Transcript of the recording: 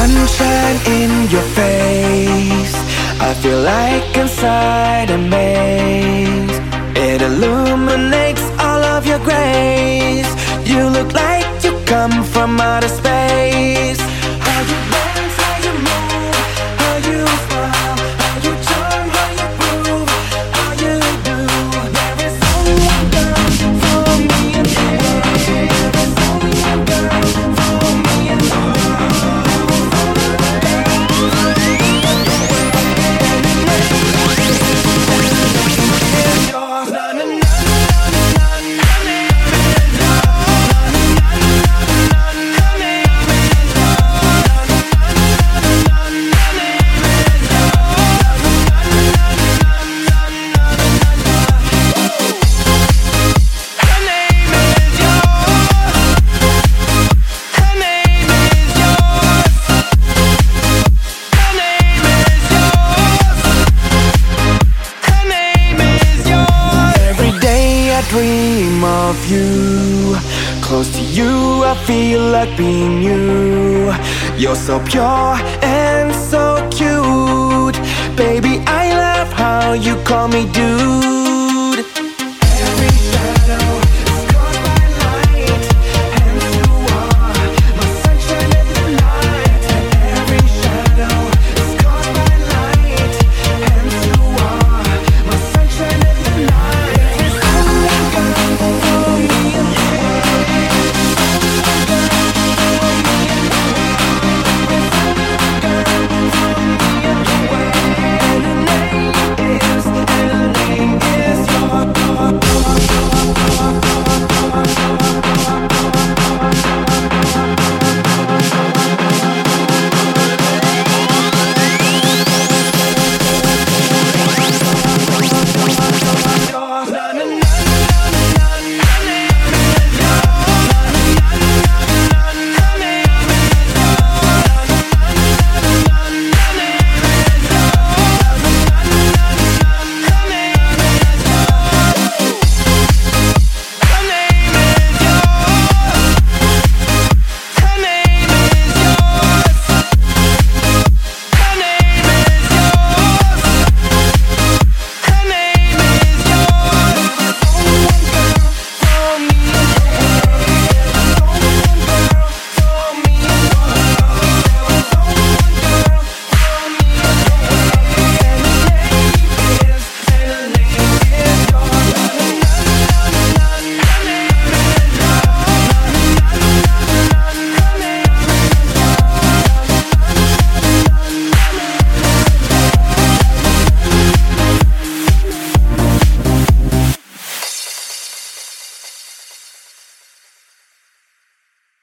sunshine in your face, I feel like inside a maze. It illuminates all of your grace. You look like you come from outer space. How you dance, how you move, how you smile, how you charm, how you groove, how you do. There is only one girl for me and you. There is only one girl for me and you. Dream of you, close to you, I feel like being you. You're so pure and so cute, baby, I love how you call me dude.